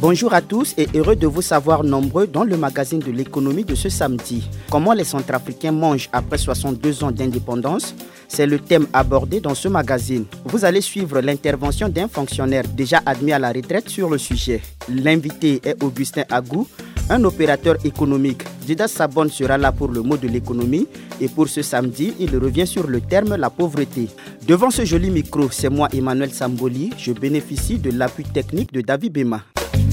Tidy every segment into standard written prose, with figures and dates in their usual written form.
Bonjour à tous et heureux de vous savoir nombreux dans le magazine de l'économie de ce samedi. Comment les Centrafricains mangent après 62 ans d'indépendance? C'est le thème abordé dans ce magazine. Vous allez suivre l'intervention d'un fonctionnaire déjà admis à la retraite sur le sujet. L'invité est Augustin Agou, un opérateur économique. Didas Sabon sera là pour le mot de l'économie et pour ce samedi, il revient sur le terme la pauvreté. Devant ce joli micro, c'est moi Emmanuel Samboli. Je bénéficie de l'appui technique de David Bema.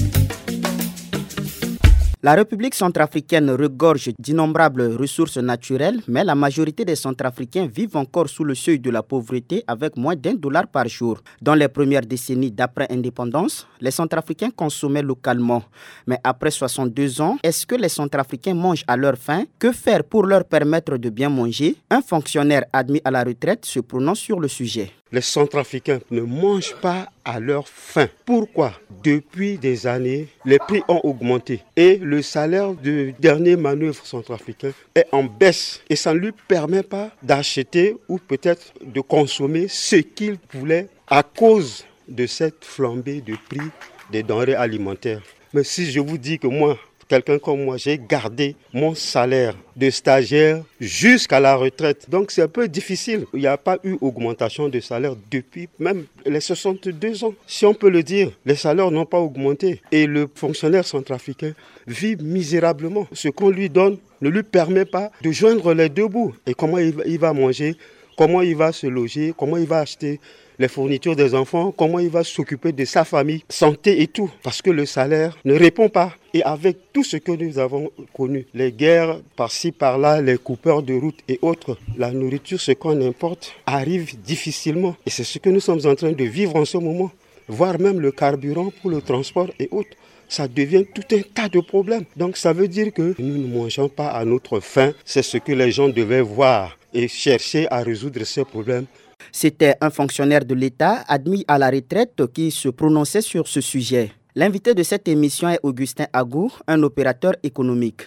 La République centrafricaine regorge d'innombrables ressources naturelles, mais la majorité des Centrafricains vivent encore sous le seuil de la pauvreté avec moins d'$1 par jour. Dans les premières décennies d'après-indépendance, les Centrafricains consommaient localement. Mais après 62 ans, est-ce que les Centrafricains mangent à leur faim? Que faire pour leur permettre de bien manger? Un fonctionnaire admis à la retraite se prononce sur le sujet. Les Centrafricains ne mangent pas à leur faim. Pourquoi? Depuis des années, les prix ont augmenté et le salaire du dernier manœuvre centrafricain est en baisse et ça ne lui permet pas d'acheter ou peut-être de consommer ce qu'il voulait à cause de cette flambée de prix des denrées alimentaires. Mais si je vous dis que moi, quelqu'un comme moi, j'ai gardé mon salaire de stagiaire jusqu'à la retraite. Donc c'est un peu difficile. Il n'y a pas eu augmentation de salaire depuis même les 62 ans. Si on peut le dire, les salaires n'ont pas augmenté. Et le fonctionnaire centrafricain vit misérablement. Ce qu'on lui donne ne lui permet pas de joindre les deux bouts. Et comment il va manger, comment il va se loger, comment il va acheter les fournitures des enfants, comment il va s'occuper de sa famille, santé et tout. Parce que le salaire ne répond pas. Et avec tout ce que nous avons connu, les guerres par-ci, par-là, les coupeurs de route et autres, la nourriture, ce qu'on importe, arrive difficilement. Et c'est ce que nous sommes en train de vivre en ce moment. Voire même le carburant pour le transport et autres. Ça devient tout un tas de problèmes. Donc ça veut dire que nous ne mangeons pas à notre faim. C'est ce que les gens devaient voir et chercher à résoudre ces problèmes. C'était un fonctionnaire de l'État admis à la retraite qui se prononçait sur ce sujet. L'invité de cette émission est Augustin Agou, un opérateur économique.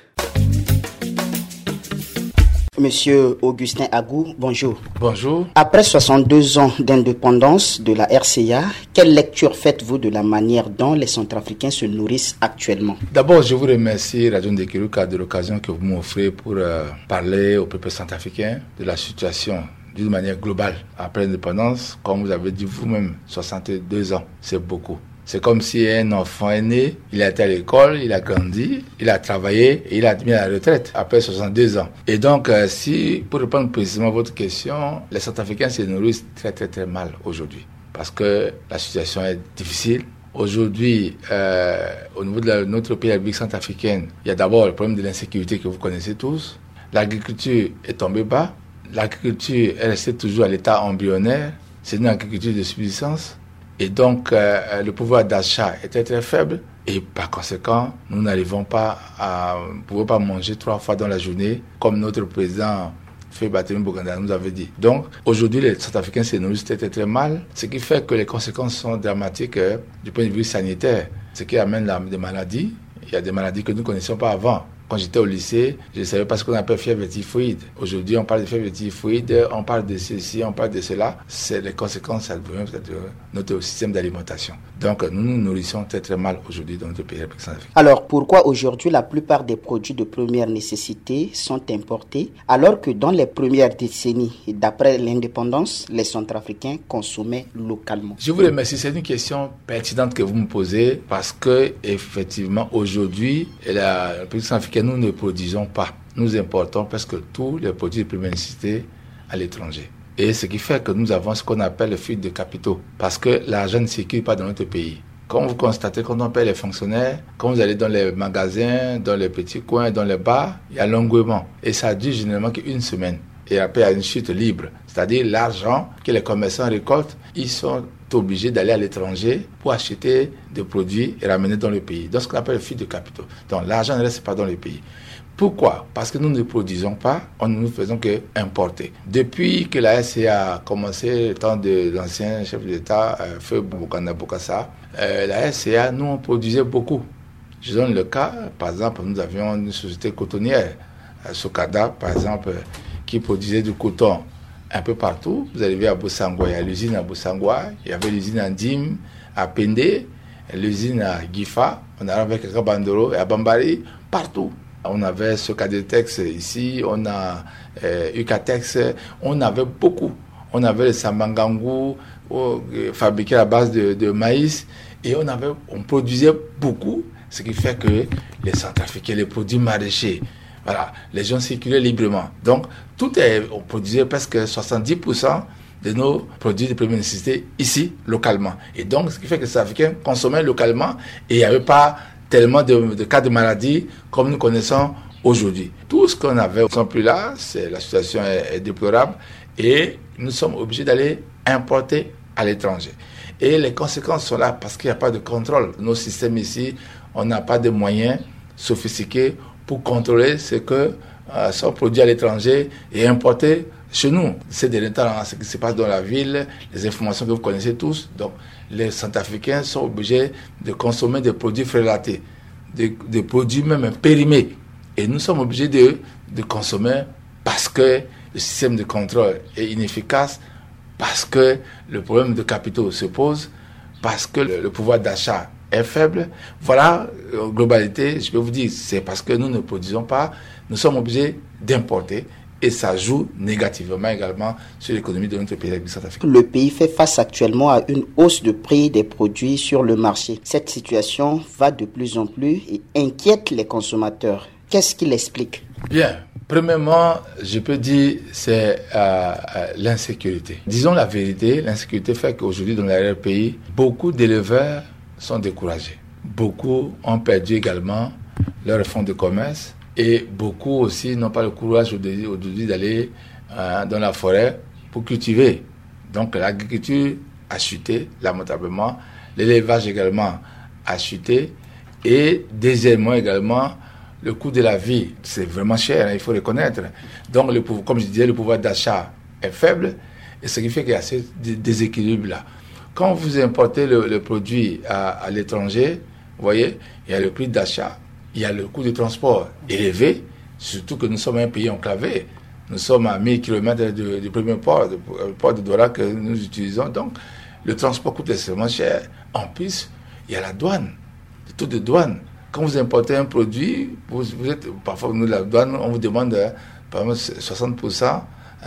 Monsieur Augustin Agou, bonjour. Bonjour. Après 62 ans d'indépendance de la RCA, quelle lecture faites-vous de la manière dont les Centrafricains se nourrissent actuellement? D'abord, je vous remercie, Radio Ndekiruka, de l'occasion que vous m'offrez pour parler au peuple centrafricain de la situation d'une manière globale. Après l'indépendance, comme vous avez dit vous-même, 62 ans, c'est beaucoup. C'est comme si un enfant est né, il a été à l'école, il a grandi, il a travaillé et il a mis à la retraite après 62 ans. Et donc, pour répondre précisément à votre question, les Centrafricains se nourrissent très très très mal aujourd'hui parce que la situation est difficile. Aujourd'hui, au niveau de notre pays, la République centrafricaine, il y a d'abord le problème de l'insécurité que vous connaissez tous. L'agriculture est tombée bas. L'agriculture est restée toujours à l'état embryonnaire. C'est une agriculture de subsistance. Et donc, le pouvoir d'achat était très faible. Et par conséquent, nous n'arrivons pas à pouvoir pas manger 3 fois dans la journée, comme notre président Faye Boganda nous avait dit. Donc, aujourd'hui, les Centrafricains se nourrissent très, très, très mal. Ce qui fait que les conséquences sont dramatiques du point de vue sanitaire. Ce qui amène des maladies. Il y a des maladies que nous ne connaissions pas avant. Quand j'étais au lycée, je ne savais pas ce qu'on appelle fièvre typhoïde. Aujourd'hui, on parle de fièvre typhoïde, on parle de ceci, on parle de cela. C'est les conséquences de notre système d'alimentation. Donc, nous nous nourrissons très très mal aujourd'hui dans notre pays. Alors, pourquoi aujourd'hui la plupart des produits de première nécessité sont importés, alors que dans les premières décennies d'après l'indépendance, les Centrafricains consommaient localement? Je vous remercie. C'est une question pertinente que vous me posez parce que, effectivement, aujourd'hui, la République centrafricaine, nous ne produisons pas. Nous importons presque tous les produits de première nécessité à l'étranger. Et ce qui fait que nous avons ce qu'on appelle le fuite de capitaux. Parce que l'argent ne circule pas dans notre pays. Comme vous constatez, quand on paie les fonctionnaires, quand vous allez dans les magasins, dans les petits coins, dans les bars, il y a l'engouement. Et ça dure généralement qu'une semaine. Et après, il y a une chute libre. C'est-à-dire l'argent que les commerçants récoltent, ils sont obligés d'aller à l'étranger pour acheter des produits et ramener dans le pays. Donc, ce qu'on appelle le fuite de capitaux. Donc, l'argent ne reste pas dans le pays. Pourquoi? Parce que nous ne produisons pas, nous ne faisons que importer. Depuis que la SCA a commencé le temps de l'ancien chef d'État, Feu Bokanda Bokassa, la SCA, nous, on produisait beaucoup. Je donne le cas, par exemple, nous avions une société cotonnière, Sokada, par exemple, qui produisait du coton un peu partout. Vous arrivez à Bosangwa, il y a l'usine à Bosangwa, il y avait l'usine à Ndim, à Pendé, l'usine à Gifa, on arrive avec Rabandoro et à Bambari, partout. On avait ce Cadetex ici, on a Ucatex, on avait beaucoup. On avait le Sambangangu fabriqué à base de maïs et on produisait beaucoup, ce qui fait que les Centrafricains, les produits maraîchers, voilà, les gens circulaient librement. Donc, on produisait presque 70% de nos produits de première nécessité ici, localement. Et donc, ce qui fait que les Centrafricains consommaient localement et il n'y avait pas tellement de cas de maladie comme nous connaissons aujourd'hui. Tout ce qu'on avait ne sont plus là, la situation est déplorable et nous sommes obligés d'aller importer à l'étranger. Et les conséquences sont là parce qu'il n'y a pas de contrôle. Nos systèmes ici, on n'a pas de moyens sophistiqués pour contrôler ce que sont produits à l'étranger et importés chez nous. C'est des temps, ce qui se passe dans la ville, les informations que vous connaissez tous. Donc, les Centrafricains sont obligés de consommer des produits frélatés, des produits même périmés. Et nous sommes obligés de consommer parce que le système de contrôle est inefficace, parce que le problème de capitaux se pose, parce que le pouvoir d'achat est faible. Voilà, en globalité, je peux vous dire, c'est parce que nous ne produisons pas, nous sommes obligés d'importer. Et ça joue négativement également sur l'économie de notre pays, la République centrafricaine. Le pays fait face actuellement à une hausse de prix des produits sur le marché. Cette situation va de plus en plus et inquiète les consommateurs. Qu'est-ce qui l'explique? Bien. Premièrement, je peux dire, c'est l'insécurité. Disons la vérité, l'insécurité fait qu'aujourd'hui, dans l'arrière-pays, beaucoup d'éleveurs sont découragés. Beaucoup ont perdu également leur fonds de commerce. Et beaucoup aussi n'ont pas le courage aujourd'hui d'aller dans la forêt pour cultiver. Donc l'agriculture a chuté lamentablement, l'élevage également a chuté. Et deuxièmement également, le coût de la vie, c'est vraiment cher, il faut reconnaître. Donc, comme je disais, le pouvoir d'achat est faible, et ce qui fait qu'il y a ce déséquilibre-là. Quand vous importez le produit à l'étranger, vous voyez, il y a le prix d'achat, il y a le coût de transport élevé, surtout que nous sommes un pays enclavé. Nous sommes à 1000 km du premier port, le port de Douala que nous utilisons. Donc, le transport coûte extrêmement cher. En plus, il y a la douane, le taux de douane. Quand vous importez un produit, parfois, nous, la douane, on vous demande par exemple 60%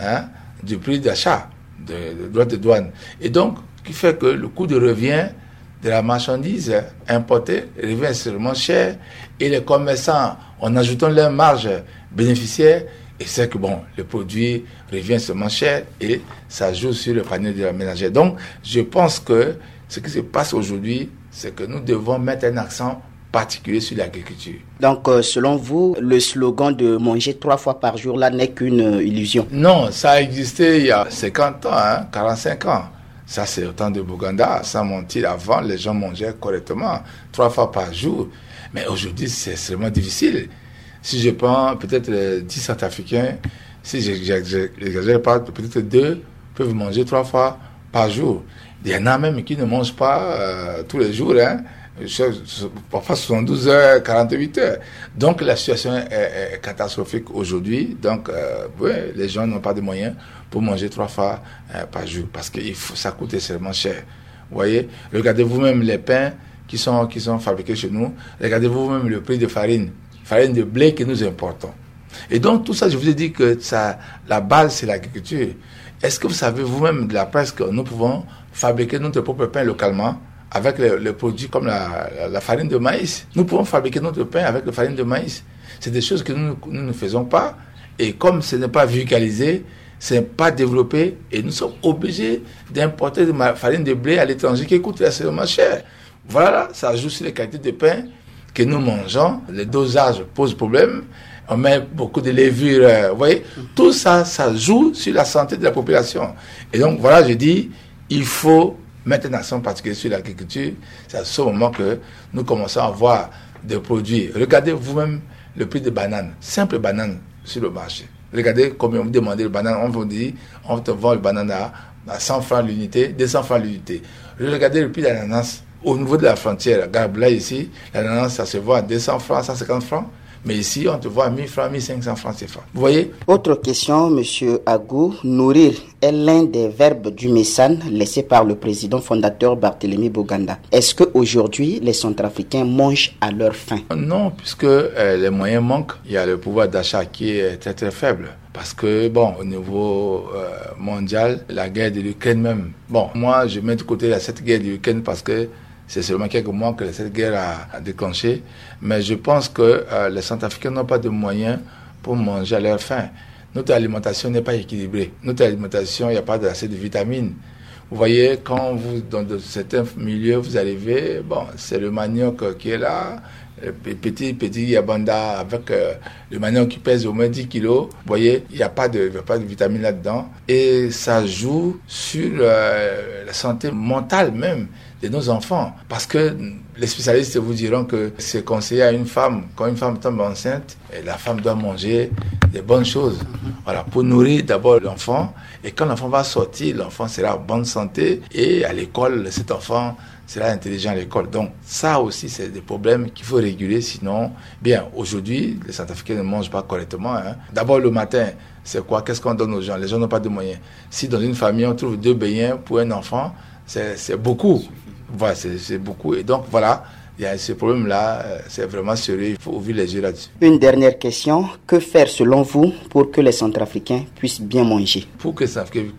du prix d'achat, de droit de douane. Et donc, ce qui fait que le coût de revient de la marchandise importée revient extrêmement cher et les commerçants, en ajoutant leur marge bénéficiaire, et c'est que le produit revient extrêmement cher et ça joue sur le panier de la ménagère. Donc, je pense que ce qui se passe aujourd'hui, c'est que nous devons mettre un accent particulier sur l'agriculture. Donc, selon vous, le slogan de manger 3 fois par jour là n'est qu'une illusion? Non, ça a existé il y a 50 ans, 45 ans. Ça, c'est au temps de Bouganda. Sans mentir, avant, les gens mangeaient correctement 3 fois par jour. Mais aujourd'hui, c'est extrêmement difficile. Si je prends peut-être 10 Centrafricains, si j'exagère pas, peut-être 2 peuvent manger 3 fois par jour. Il y en a même qui ne mangent pas tous les jours, parfois 72 heures, 48 heures. Donc la situation est catastrophique aujourd'hui. Donc les gens n'ont pas de moyens pour manger 3 fois par jour parce que ça coûte extrêmement cher. Vous voyez, regardez vous-même les pains qui sont fabriqués chez nous. Regardez vous-même le prix de farine de blé que nous importons. Et donc tout ça, je vous ai dit que la base c'est l'agriculture. Est-ce que vous savez vous-même de la presse que nous pouvons fabriquer notre propre pain localement avec les produits comme la farine de maïs? Nous pouvons fabriquer notre pain avec la farine de maïs. C'est des choses que nous ne faisons pas. Et comme ce n'est pas vulgarisé, ce n'est pas développé, et nous sommes obligés d'importer de la farine de blé à l'étranger qui coûte extrêmement cher. Voilà, ça joue sur les qualités de pain que nous mangeons. Les dosages posent problème. On met beaucoup de levure, vous voyez. Tout ça, ça joue sur la santé de la population. Et donc, voilà, je dis, il faut mettre un accent particulier sur l'agriculture. C'est à ce moment que nous commençons à voir des produits. Regardez vous-même le prix des bananes, simple banane sur le marché. Regardez combien vous demandez le banane. On vous dit, on te vend le banane à 100 francs l'unité, 200 francs l'unité. Regardez le prix de l'ananas. Au niveau de la frontière, Garbla ici, l'ananas, ça se vend à 200 francs, 150 francs. Mais ici, on te voit à 1000 francs, 1500 francs CFA. Vous voyez? Autre question, M. Agou. Nourrir est l'un des verbes du Messane laissé par le président fondateur Barthélemy Boganda. Est-ce qu'aujourd'hui, les Centrafricains mangent à leur faim? Non, puisque les moyens manquent. Il y a le pouvoir d'achat qui est très très faible. Parce que, au niveau mondial, la guerre de l'Ukraine même. Moi, je mets de côté cette guerre de l'Ukraine parce que c'est seulement quelques mois que cette guerre a déclenché. Mais je pense que les Centrafricains n'ont pas de moyens pour manger à leur faim. Notre alimentation n'est pas équilibrée. Notre alimentation, il n'y a pas assez de vitamines. Vous voyez, quand dans certains milieux, vous arrivez, c'est le manioc qui est là, petit yabanda avec le manioc qui pèse au moins 10 kilos. Vous voyez, il n'y a pas de vitamines là-dedans. Et ça joue sur la santé mentale même de nos enfants. Parce que les spécialistes vous diront que c'est conseillé à une femme, quand une femme tombe enceinte, la femme doit manger des bonnes choses. Voilà, pour nourrir d'abord l'enfant. Et quand l'enfant va sortir, l'enfant sera en bonne santé. Et à l'école, cet enfant sera intelligent à l'école. Donc ça aussi, c'est des problèmes qu'il faut réguler. Sinon, aujourd'hui, les Centrafricains ne mangent pas correctement. D'abord, le matin, c'est quoi? Qu'est-ce qu'on donne aux gens? Les gens n'ont pas de moyens. Si dans une famille, on trouve 2 beignets pour un enfant, c'est beaucoup. Voilà, c'est beaucoup. Et donc, voilà, il y a ce problème-là, c'est vraiment sérieux. Il faut ouvrir les yeux là-dessus. Une dernière question. Que faire selon vous pour que les Centrafricains puissent bien manger? Pour que les Centrafricains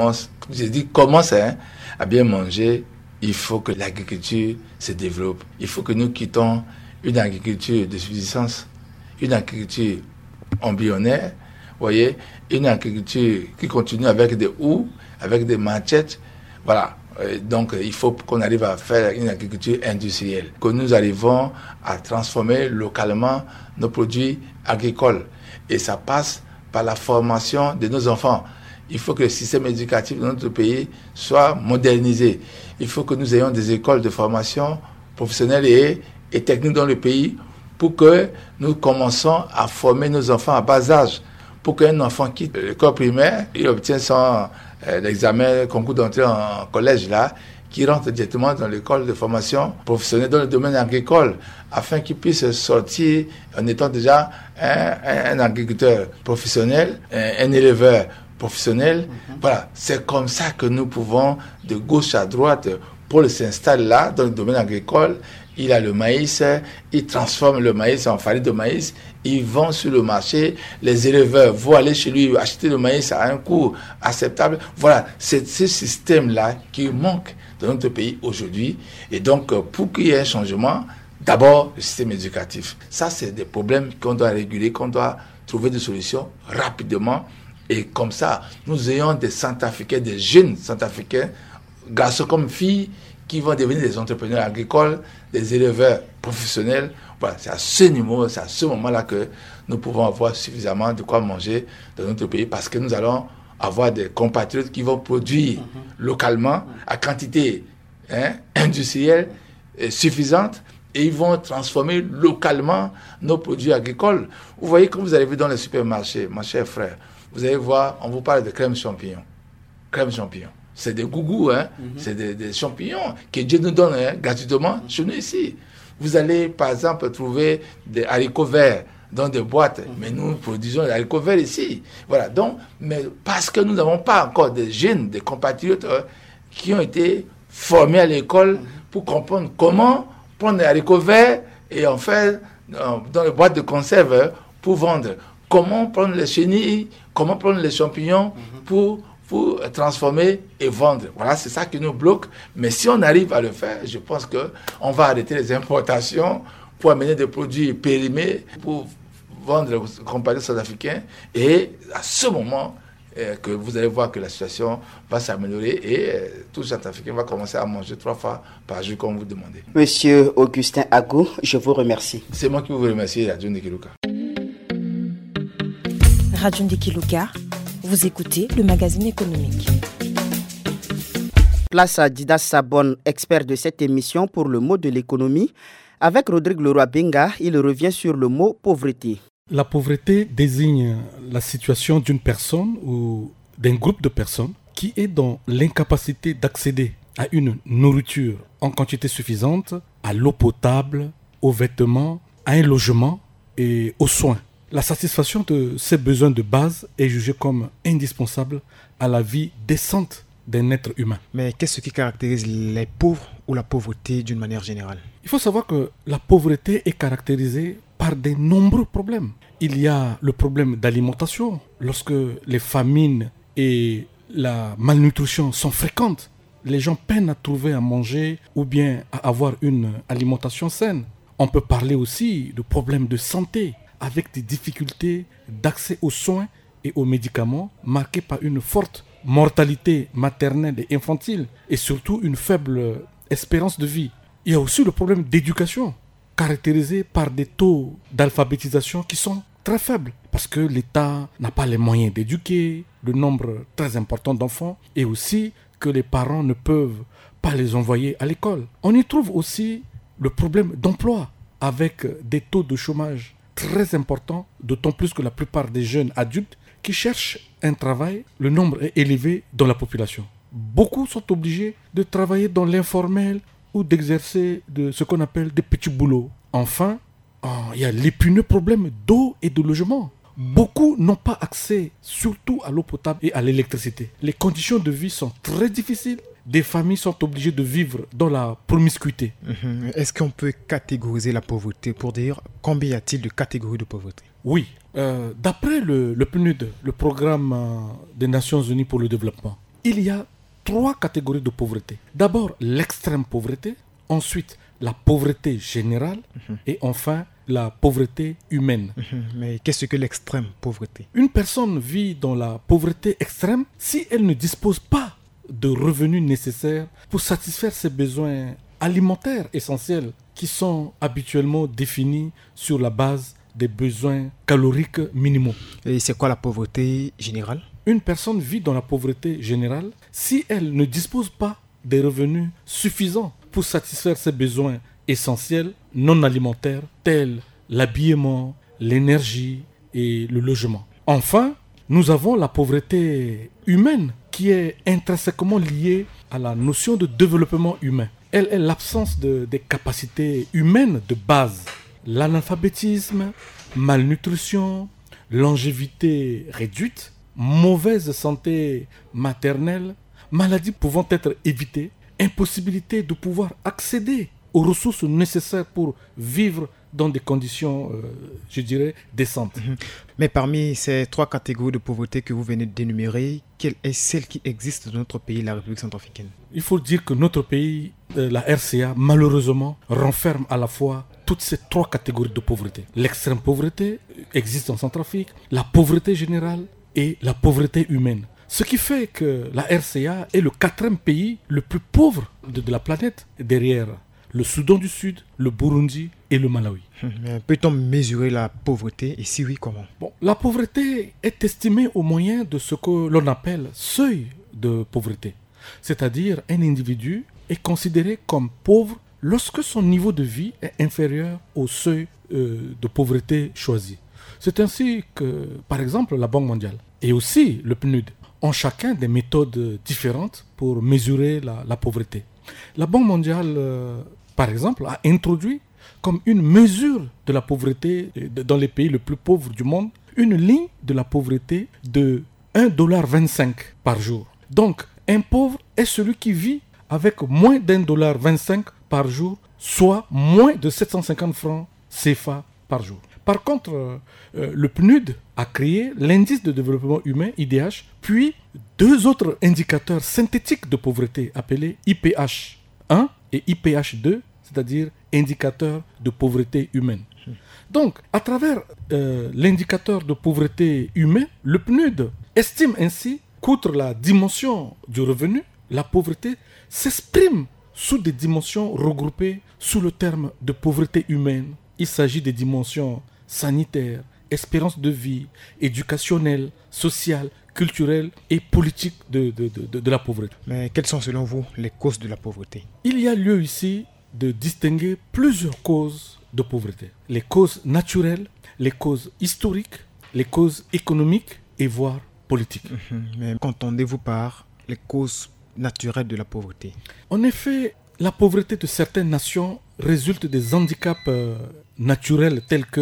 commencent à bien manger, il faut que l'agriculture se développe. Il faut que nous quittons une agriculture de subsistance, une agriculture embryonnaire, voyez, une agriculture qui continue avec des houes, avec des machettes. Voilà. Donc, il faut qu'on arrive à faire une agriculture industrielle, que nous arrivons à transformer localement nos produits agricoles. Et ça passe par la formation de nos enfants. Il faut que le système éducatif de notre pays soit modernisé. Il faut que nous ayons des écoles de formation professionnelle et technique dans le pays pour que nous commençons à former nos enfants à bas âge. Pour qu'un enfant quitte l'école primaire, il obtient son l'examen, concours d'entrée en collège là, qui rentre directement dans l'école de formation professionnelle dans le domaine agricole, afin qu'il puisse sortir en étant déjà un agriculteur professionnel, un éleveur professionnel. Voilà, c'est comme ça que nous pouvons, de gauche à droite, Paul s'installe là, dans le domaine agricole. Il a le maïs, il transforme le maïs en farine de maïs, il vend sur le marché, les éleveurs vont aller chez lui acheter le maïs à un coût acceptable. Voilà, c'est ce système-là qui manque dans notre pays aujourd'hui. Et donc, pour qu'il y ait un changement, d'abord, le système éducatif. Ça, c'est des problèmes qu'on doit réguler, qu'on doit trouver des solutions rapidement. Et comme ça, nous ayons des Centrafricains, des jeunes Centrafricains, garçons comme filles, qui vont devenir des entrepreneurs agricoles, des éleveurs professionnels. Voilà, c'est à ce niveau, c'est à ce moment-là que nous pouvons avoir suffisamment de quoi manger dans notre pays, parce que nous allons avoir des compatriotes qui vont produire localement à quantité industrielle suffisante, et ils vont transformer localement nos produits agricoles. Vous voyez, quand vous arrivez dans les supermarchés, mon cher frère, vous allez voir, on vous parle de crème champignon. Crème champignon. C'est des gougous, c'est des champignons que Dieu nous donne gratuitement chez nous ici. Vous allez, par exemple, trouver des haricots verts dans des boîtes, mais nous produisons des haricots verts ici. Voilà, donc, mais parce que nous n'avons pas encore des jeunes, des compatriotes qui ont été formés à l'école pour comprendre comment prendre des haricots verts et en faire dans les boîtes de conserve pour vendre. Comment prendre les chenilles, comment prendre les champignons pour transformer et vendre. Voilà, c'est ça qui nous bloque. Mais si on arrive à le faire, je pense qu'on va arrêter les importations pour amener des produits périmés, pour vendre aux compagnies sud-africaines. Et à ce moment, que vous allez voir que la situation va s'améliorer et tout Centrafricain va commencer à manger 3 fois par jour comme vous demandez. Monsieur Augustin Agou, je vous remercie. C'est moi qui vous remercie, Radio Ndekeluka. Radio Ndekeluka, vous écoutez le magazine économique. Place à Didas Sabon, expert de cette émission pour le mot de l'économie. Avec Rodrigue Leroy-Benga, il revient sur le mot pauvreté. La pauvreté désigne la situation d'une personne ou d'un groupe de personnes qui est dans l'incapacité d'accéder à une nourriture en quantité suffisante, à l'eau potable, aux vêtements, à un logement et aux soins. La satisfaction de ces besoins de base est jugée comme indispensable à la vie décente d'un être humain. Mais qu'est-ce qui caractérise les pauvres ou la pauvreté d'une manière générale? Il faut savoir que la pauvreté est caractérisée par de nombreux problèmes. Il y a le problème d'alimentation. Lorsque les famines et la malnutrition sont fréquentes, les gens peinent à trouver à manger ou bien à avoir une alimentation saine. On peut parler aussi de problèmes de santé, avec des difficultés d'accès aux soins et aux médicaments, marqués par une forte mortalité maternelle et infantile, et surtout une faible espérance de vie. Il y a aussi le problème d'éducation, caractérisé par des taux d'alphabétisation qui sont très faibles, parce que l'État n'a pas les moyens d'éduquer le nombre très important d'enfants, et aussi que les parents ne peuvent pas les envoyer à l'école. On y trouve aussi le problème d'emploi, avec des taux de chômage très importants, d'autant plus que la plupart des jeunes adultes qui cherchent un travail, le nombre est élevé dans la population. Beaucoup sont obligés de travailler dans l'informel ou d'exercer de ce qu'on appelle des petits boulots. Enfin, il y a l'épineux problème d'eau et de logement. Beaucoup n'ont pas accès, surtout à l'eau potable et à l'électricité. Les conditions de vie sont très difficiles. Des familles sont obligées de vivre dans la promiscuité. Est-ce qu'on peut catégoriser la pauvreté pour dire combien y a-t-il de catégories de pauvreté? Oui. D'après le PNUD, le Programme des Nations Unies pour le développement, il y a 3 catégories de pauvreté. D'abord, l'extrême pauvreté. Ensuite, la pauvreté générale. Et enfin, la pauvreté humaine. Mais qu'est-ce que l'extrême pauvreté? Une personne vit dans la pauvreté extrême si elle ne dispose pas de revenus nécessaires pour satisfaire ses besoins alimentaires essentiels qui sont habituellement définis sur la base des besoins caloriques minimaux. Et c'est quoi la pauvreté générale? Une personne vit dans la pauvreté générale si elle ne dispose pas des revenus suffisants pour satisfaire ses besoins essentiels non alimentaires tels l'habillement, l'énergie et le logement. Enfin, nous avons la pauvreté humaine qui est intrinsèquement liée à la notion de développement humain. Elle est l'absence des capacités humaines de base. L'analphabétisme, malnutrition, longévité réduite, mauvaise santé maternelle, maladies pouvant être évitées, impossibilité de pouvoir accéder aux ressources nécessaires pour vivre dans des conditions, décentes. Mais parmi ces 3 catégories de pauvreté que vous venez d'énumérer, quelle est celle qui existe dans notre pays, la République centrafricaine? Il faut dire que notre pays, la RCA, malheureusement, renferme à la fois toutes ces 3 catégories de pauvreté. L'extrême pauvreté existe en Centrafrique, la pauvreté générale et la pauvreté humaine. Ce qui fait que la RCA est le 4e pays le plus pauvre de la planète, derrière le Soudan du Sud, le Burundi et le Malawi. Peut-on mesurer la pauvreté et si oui, comment? La pauvreté est estimée au moyen de ce que l'on appelle seuil de pauvreté. C'est-à-dire un individu est considéré comme pauvre lorsque son niveau de vie est inférieur au seuil de pauvreté choisi. C'est ainsi que, par exemple, la Banque mondiale et aussi le PNUD ont chacun des méthodes différentes pour mesurer la pauvreté. La Banque mondiale, par exemple, a introduit comme une mesure de la pauvreté dans les pays les plus pauvres du monde, une ligne de la pauvreté de 1,25$ par jour. Donc, un pauvre est celui qui vit avec moins d'1,25$ par jour, soit moins de 750 francs CFA par jour. Par contre, le PNUD a créé l'indice de développement humain, IDH, puis 2 autres indicateurs synthétiques de pauvreté appelés IPH1 et IPH2, c'est-à-dire indicateurs de pauvreté humaine. Donc, à travers l'indicateur de pauvreté humaine, le PNUD estime ainsi qu'outre la dimension du revenu, la pauvreté s'exprime sous des dimensions regroupées sous le terme de pauvreté humaine. Il s'agit des dimensions sanitaires, espérance de vie, éducationnelle, sociale, culturelle et politique de la pauvreté. Mais quelles sont selon vous les causes de la pauvreté? Il y a lieu ici de distinguer plusieurs causes de pauvreté. Les causes naturelles, les causes historiques, les causes économiques et voire politiques. Mais qu'entendez-vous par les causes naturelles de la pauvreté? En effet, la pauvreté de certaines nations résulte des handicaps naturels tels que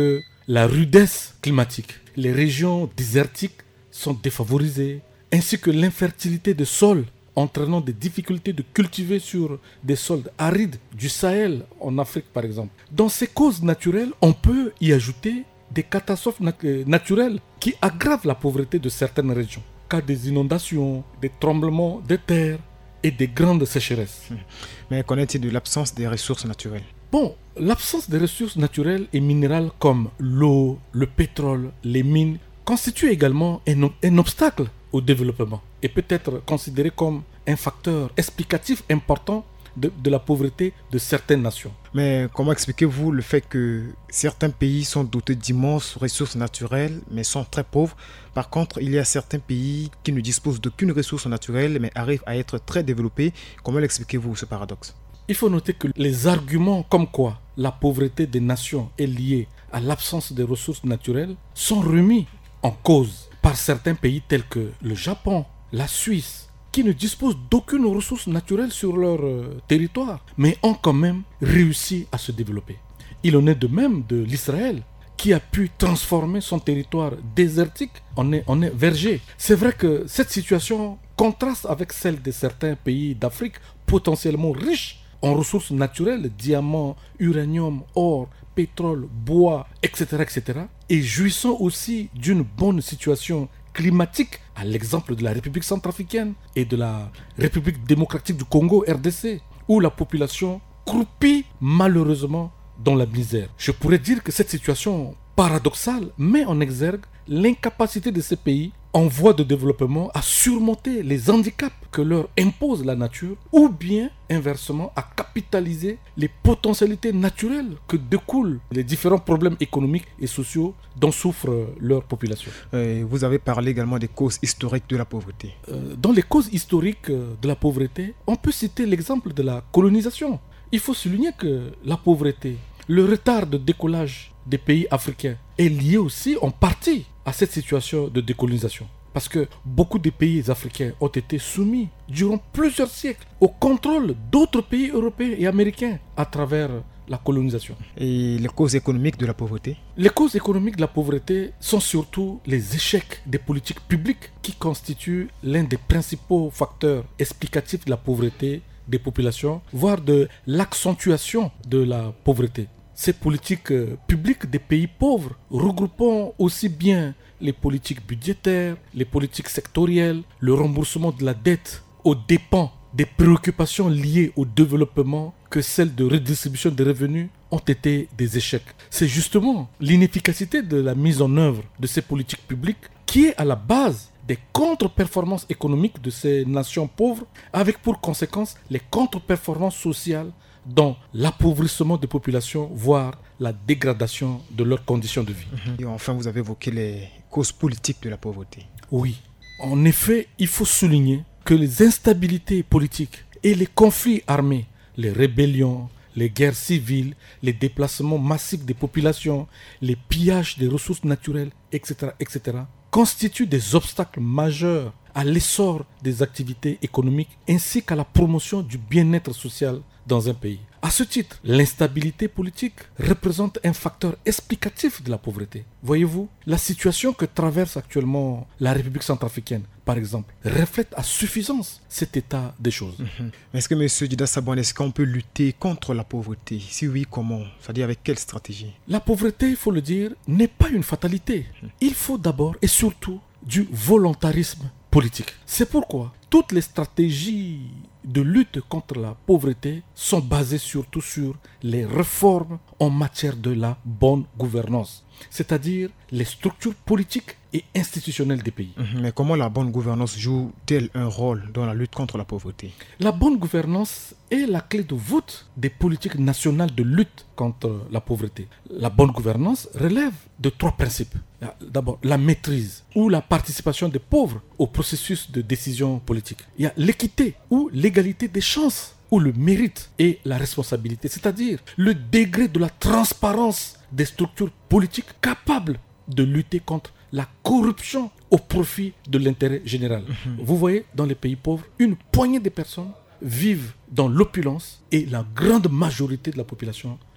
la rudesse climatique. Les régions désertiques sont défavorisées, ainsi que l'infertilité des sols, entraînant des difficultés de cultiver sur des sols arides du Sahel, en Afrique par exemple. Dans ces causes naturelles, on peut y ajouter des catastrophes naturelles qui aggravent la pauvreté de certaines régions, cas des inondations, des tremblements de terre et des grandes sécheresses. Mais qu'en est-il de l'absence des ressources naturelles? Bon, l'absence des ressources naturelles et minérales comme l'eau, le pétrole, les mines constitue également un obstacle au développement et peut être considéré comme un facteur explicatif important de la pauvreté de certaines nations. Mais comment expliquez-vous le fait que certains pays sont dotés d'immenses ressources naturelles mais sont très pauvres? Par contre, il y a certains pays qui ne disposent d'aucune ressource naturelle mais arrivent à être très développés. Comment l'expliquez-vous ce paradoxe? Il faut noter que les arguments comme quoi la pauvreté des nations est liée à l'absence de ressources naturelles sont remis en cause par certains pays tels que le Japon, la Suisse, qui ne disposent d'aucune ressource naturelle sur leur territoire, mais ont quand même réussi à se développer. Il en est de même de l'Israël, qui a pu transformer son territoire désertique en un verger. C'est vrai que cette situation contraste avec celle de certains pays d'Afrique potentiellement riches en ressources naturelles, diamants, uranium, or, pétrole, bois, etc., et jouissant aussi d'une bonne situation climatique, à l'exemple de la République centrafricaine et de la République démocratique du Congo, RDC, où la population croupit malheureusement dans la misère. Je pourrais dire que cette situation paradoxale met en exergue l'incapacité de ces pays en voie de développement à surmonter les handicaps que leur impose la nature, ou bien inversement à capitaliser les potentialités naturelles que découlent les différents problèmes économiques et sociaux dont souffre leur population. Vous avez parlé également des causes historiques de la pauvreté. Dans les causes historiques de la pauvreté, on peut citer l'exemple de la colonisation. Il faut souligner que la pauvreté, le retard de décollage des pays africains est lié aussi en partie à cette situation de décolonisation. Parce que beaucoup de pays africains ont été soumis durant plusieurs siècles au contrôle d'autres pays européens et américains à travers la colonisation. Et les causes économiques de la pauvreté? Les causes économiques de la pauvreté sont surtout les échecs des politiques publiques qui constituent l'un des principaux facteurs explicatifs de la pauvreté des populations, voire de l'accentuation de la pauvreté. Ces politiques publiques des pays pauvres, regroupant aussi bien les politiques budgétaires, les politiques sectorielles, le remboursement de la dette aux dépens des préoccupations liées au développement que celles de redistribution des revenus, ont été des échecs. C'est justement l'inefficacité de la mise en œuvre de ces politiques publiques qui est à la base des contre-performances économiques de ces nations pauvres, avec pour conséquence les contre-performances sociales dans l'appauvrissement des populations, voire la dégradation de leurs conditions de vie. Et enfin, vous avez évoqué les causes politiques de la pauvreté. Oui, en effet, il faut souligner que les instabilités politiques et les conflits armés, les rébellions, les guerres civiles, les déplacements massifs des populations, les pillages des ressources naturelles, etc., constituent des obstacles majeurs à l'essor des activités économiques ainsi qu'à la promotion du bien-être social dans un pays. À ce titre, l'instabilité politique représente un facteur explicatif de la pauvreté. Voyez-vous, la situation que traverse actuellement la République centrafricaine, par exemple, reflète à suffisance cet état des choses. Est-ce que M. Dida Sabouane, est-ce qu'on peut lutter contre la pauvreté? Si oui, comment? C'est-à-dire avec quelle stratégie? La pauvreté, il faut le dire, n'est pas une fatalité. Il faut d'abord et surtout du volontarisme politique. C'est pourquoi toutes les stratégies de lutte contre la pauvreté sont basées surtout sur les réformes en matière de la bonne gouvernance, c'est-à-dire les structures politiques et institutionnelles des pays. Mais comment la bonne gouvernance joue-t-elle un rôle dans la lutte contre la pauvreté? La bonne gouvernance est la clé de voûte des politiques nationales de lutte contre la pauvreté. La bonne gouvernance relève de 3 principes. D'abord, la maîtrise ou la participation des pauvres au processus de décision politique. Il y a l'équité ou l'égalité des chances, ou le mérite et la responsabilité, c'est-à-dire le degré de la transparence des structures politiques capables de lutter contre la corruption au profit de l'intérêt général. Vous voyez, dans les pays pauvres, une poignée de personnes vivent dans l'opulence et la grande majorité de la population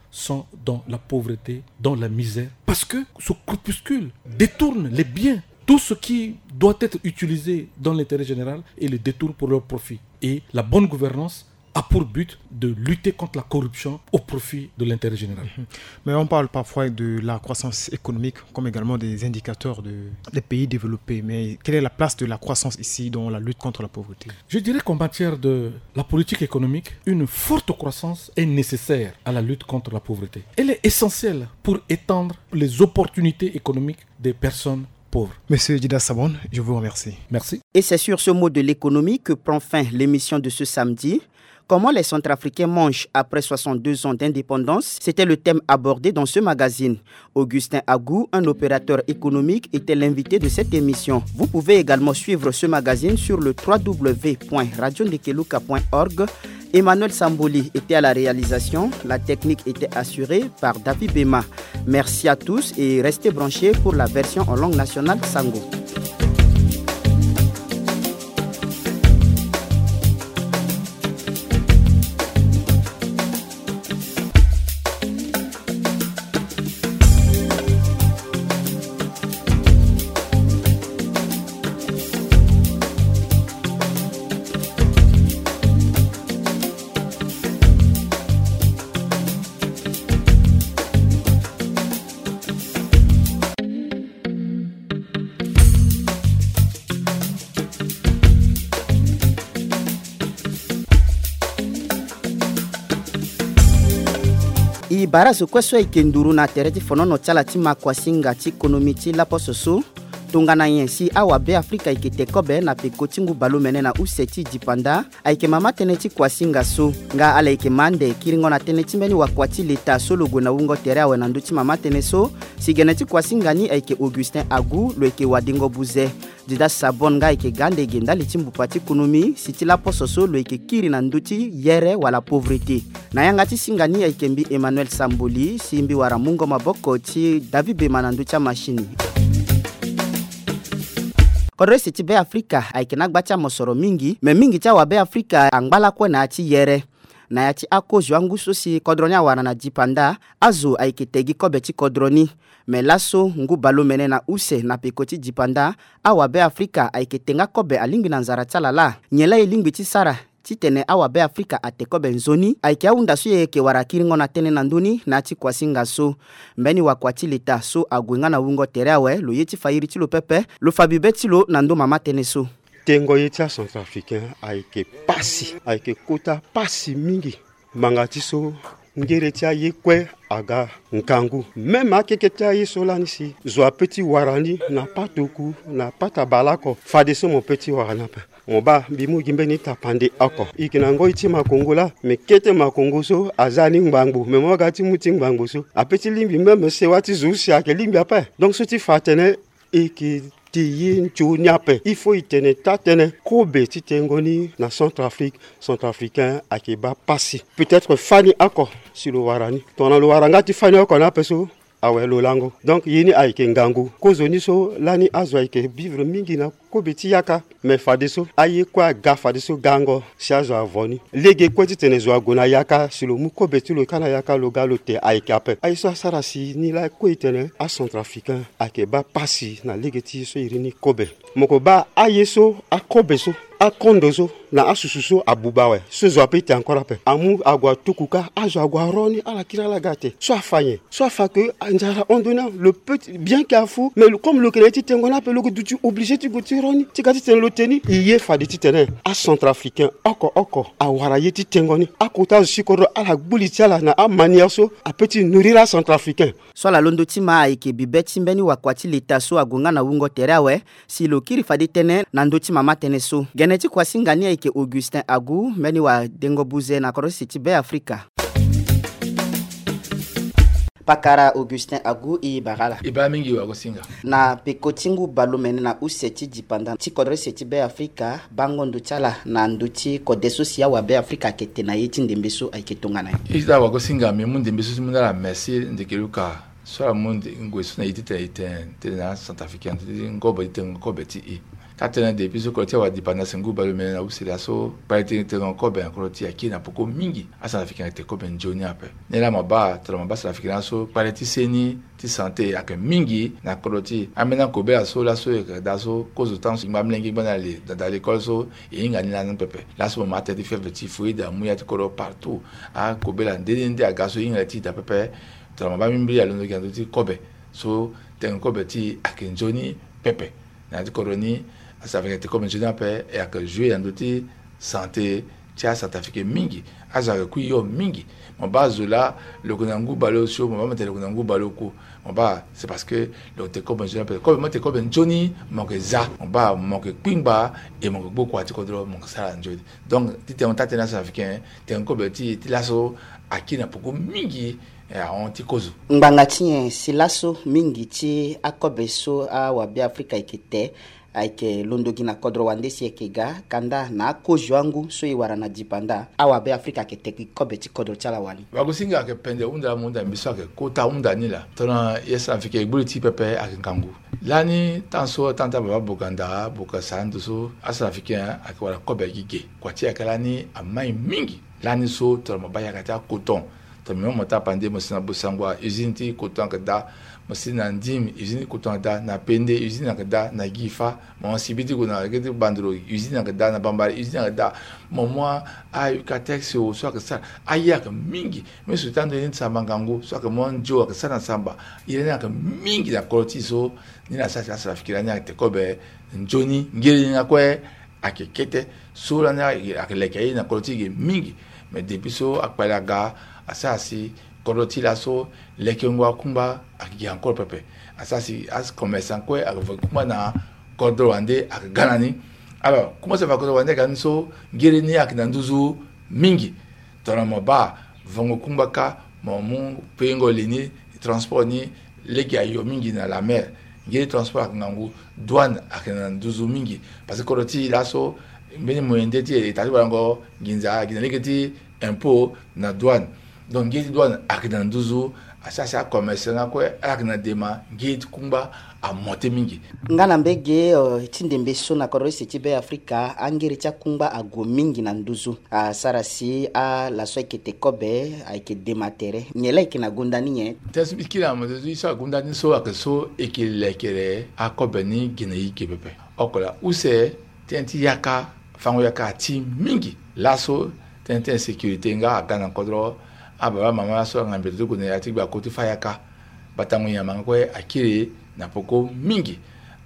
sont dans la pauvreté, dans la misère, parce que ce groupuscule détourne les biens, tout ce qui doit être utilisé dans l'intérêt général, et le détourne pour leur profit. Et la bonne gouvernance a pour but de lutter contre la corruption au profit de l'intérêt général. Mais on parle parfois de la croissance économique comme également des indicateurs des pays développés. Mais quelle est la place de la croissance ici dans la lutte contre la pauvreté? Je dirais qu'en matière de la politique économique, une forte croissance est nécessaire à la lutte contre la pauvreté. Elle est essentielle pour étendre les opportunités économiques des personnes pauvres. Monsieur Dida Sabon, je vous remercie. Merci. Et c'est sur ce mot de l'économie que prend fin l'émission de ce samedi. Comment les Centrafricains mangent après 62 ans d'indépendance? C'était le thème abordé dans ce magazine. Augustin Agou, un opérateur économique, était l'invité de cette émission. Vous pouvez également suivre ce magazine sur le www.radiondekeluka.org. Emmanuel Samboli était à la réalisation. La technique était assurée par David Bema. Merci à tous et restez branchés pour la version en langue nationale Sango. Bara so kwa so ikenduru na tereti fonono chala tima kwa singa ti ekonomi ti lapo soso tongana yensi awabe Afrika ikete kobe na pekotingu balo mene na useti dipanda aike mama teneti kwa singa so nga ala ike mande kiringo na teneti meni wakwati leta solo gona ungo tere awe nanduti mama teneso sigeneti kwa singa ni aike Augustin Agou lo ike wadingo buze Dida Sabon nga ike gande genda litimbu pati ekonomi siti lapo soso lo ike kiri na nduti yere wala pauvreté na yangati singani aike mbi Emmanuel Samboli simbi waramungo maboko ti David Bema na nduti machine. Kodre siti be Afrika aikena gbacha mosoro mingi me mingi cha wa be Afrika angbala kwa na ati yere na yati akojo anguso si kodronya wana na dipanda azo aiketegi kobeti kodroni me laso ngu balo mene na use na pekoti dipanda awa be Afrika aiketenga kobe alingi na nzara chalala nyela elingi ti sara titene awa be Afrika ateko benzoni aikia unda so yeke warakiri ngona tene nanduni na ti kwa singa so mbeni wakwati leta so agwenga na wungo terewe lo yeti fayiri ti lo pepe lo fabibeti lo nando mama tene so tengo yeti a Centrafricain aike kota pasi mingi mangati so ngere ti aye kwe aga nkangu même akeke ti aye so lani si zo petit warani na patoku na pata balako fade so mon petit warana pa on ba bimu gimbe ni tapande ako ikinango iti makongola me kete makongo so azani ngbangu me mo gati muti ngbangu so apeti limbi même se wati zusi ake limbi apa donc so ti fatene iki tiyin chunyape il faut itene tatene kobe ti tengoni na Centrafricain akeba passi peut-être fani ako si lo warani tona lo waranga ti fani ako na peso awe lo lango donc yini aike ngangu kozoni so lani azwa ike vivre mingi na kobeti yaka me fadeso aye kwa ga fadeso gango si azwa avoni lege kweti tenezo agona yaka silo mu kobeti lo kana yaka lo galo te aike ape aiso sarasi ni la ko itene a Centrafricain akeba pasi na lege ti so irini kobe moko ba ayeso akobeso akondoso na asususo abubawe so zo apete encore ape amu agwa tukuka azo agwa roni ala kira la gate so afanye so afake anjara on donnant le petit bien qu'afou mais comme le créati tengona pe le tu obligé tu go tironi ti kati ten lo teni iye fadi ti tene a Centrafricain oko awara yeti tengoni akota sikoro ala gbuli tiala na amania so a petit nourrir a Centrafricain so la londo ti ma ike bibeti mbeni wakwati leta so agonga na wungo terewe si lo kiri fadi tene na ndoti mama tene so geneti kwa singani ike Augustin Agou mbeni wa dengo buze na koro siti be Afrika pakara Augustin Agou i bagala iba mingi wa gosinga na pekotingu balo mene na useti dipanda ti kodre seti be Afrika bango nduchala na nduti kodeso sia wa be Afrika kete na yeti ndembeso aiketongana ida wa gosinga me mun ndembeso simuna la merci ndekeluka soit le monde ngwe était dans centrafricain ngobo était ngobo ti katena depuis ce côté wa dépendance nguba le mena ou c'est la so pas été ngobo en côté qui na poko mingi à centrafricain était comme Johnny après nela maba tellement bas centrafricain so pas ti seni ti santé ak mingi na côté amena ko be so la so da so cause temps ngba mlengi bana le dans l'école so inga ni na pepe la so mata ti faire petit fouille da muya ti koro partout a ko be la ndende a gaso inga ti da pepe tellement ba mimbi alondo gando ti kobe so ten kobe ti ak Johnny pepe na ti koroni ça fait que comme je n'appelle et que jouer en doté santé tia centrafricain mingi azare kuyo mingi mon base là le konangu balo sur mon mettre le konangu balo ko mon ba c'est parce que le te comme je n'appelle comme moi te comme Johnny mon que za mon ba mon que pingba et mon beaucoup ati kodro mon ça Johnny donc tu te on t'a tena centrafricain te un kobe ti laso akina poko mingi on ti kozu mbangati silaso mingi ti akobeso a wabi Afrika ikete aike londogi na kodro wandesi ekega kanda na kojo wangu so iwara na dipanda awa be Afrika ke teki kobeti kodro chala wali wagusinga ke pende unda munda mbiso ke kota unda nila tona yesa Afrika ibuliti pepe akinkangu lani tanso tanta baba buganda buka sanduso asa Africain akwala kobe gige kwati akalani amai mingi lani so tona mabaya kata coton tona mota pande mosina busangwa usine coton kada masina ndim usine coton da na pende usine kada na gifa mon sibiti kuna kete bandro usine kada na bambari usine kada momwa ay katex so que ça ayak mingi mais sultan de nsamangango so que mon jo que ça na samba il y a mingi da koloti so ni na sa Afrika ni te kobe njoni ngiri na kwe akekete so la na akeleke na koloti mingi mais depuis so akpalaga asasi koloti la so lekengwa kumba aki encore pepe asasi as commerçant quoi avec kuma na kodro ande ak ganani alors comment ça va kodro ande ganso ngirini ak nanduzu mingi tona moba vongo kumba ka momu pengo lini transport ni leki ayo mingi na la mer ngiri transport ak nangu douane ak nanduzu mingi parce que koloti la so mbeni moyende ti etali bango ginza ginaleketi impôt na douane donc ngiri douane ak nanduzu asasa commerce na ko akna dema ngit kumba a monte mingi ngana mbege tindembe so na korose tibe Afrika angiri cha kumba ago mingi na nduzu sarasi a la so ekete kobe aike dematere nyela ikina gondani nye tasbikira mo so gondani so akaso ekilekere a kobe ni ginei kepepe okola use tenti yaka fango yaka ti mingi laso tenti sécurité nga akana kodro aba mama so ngambe tuko ne atigba koti fayaka batangu ya mangwe akiri na poko mingi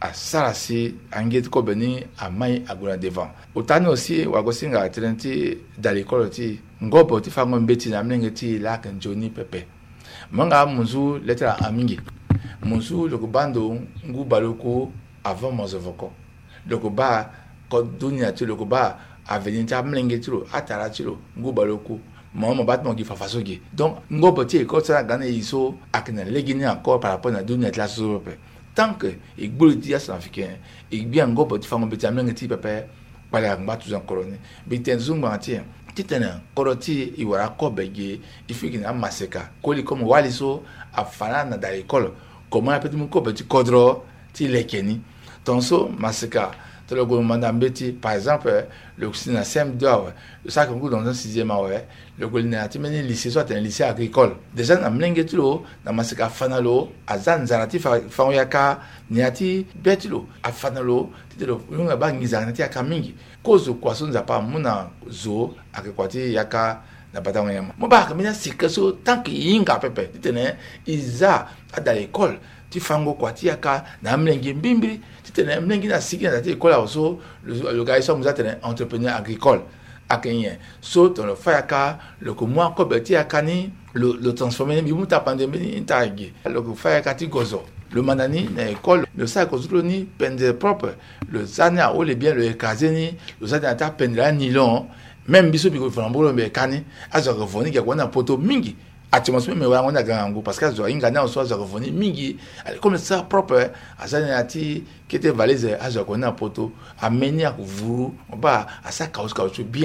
asarasi angeti ko beni amai agura devant otani aussi wagosinga trenti dans l'école ti ngobo ti fango mbeti na mlengeti la kanjoni pepe manga munzu letra amingi munzu lokubando ngubaloko avant mozovoko lokuba ko dunia ti lokuba avenir ta mlengeti lo atara ti lo ngubaloko mon battement qui fait façon qui donc ngobo ti ko ça gagner iso akina legini encore par rapport à dunia la so tant que il boule dia africain il bien ngobo ti fango beti amenge ti pepe pala ngba tu en colonne biten zumba ti titena koroti iwara ko bege ifiki na maseka koli comme waliso afana na dans l'école comment peut mon ko beti kodro ti lekeni tonso maseka te le gouvernement mbeti par exemple le na CM2 le sac en dans un 6e ouais le gouvernement ti meni lycée soit un lycée agricole déjà na mlengetulo na masika fanalo azan zarati fangoyaka niati betilo afanalo titelo lunga bangi zanati akamingi kozo kwasonza pa muna zo akwati yaka na batango yama mobaka mina sikaso tant que yinga pepe titene iza à l'école ti fango kwati yaka na mlengi mbimbiri titene mlengi na siki na ti école also le gars sont des entrepreneurs agricoles akenye so dans le fayaka le ko moi ko beti akani le transformer bi muta pandemie intagi le ko fayaka ti gozo le manani na école le sa ko ni pende propre le zania ou les bien le kazeni le zania ta pende la nylon même biso bi ko fambolo be kani azo ko voni ke kona poto mingi atmosphère me wa ngona gango parce que azo inga na so azo ko voni mingi comme ça propre azania ti kete valise azo ko na poto ameni akuvuru ba asa kaos bien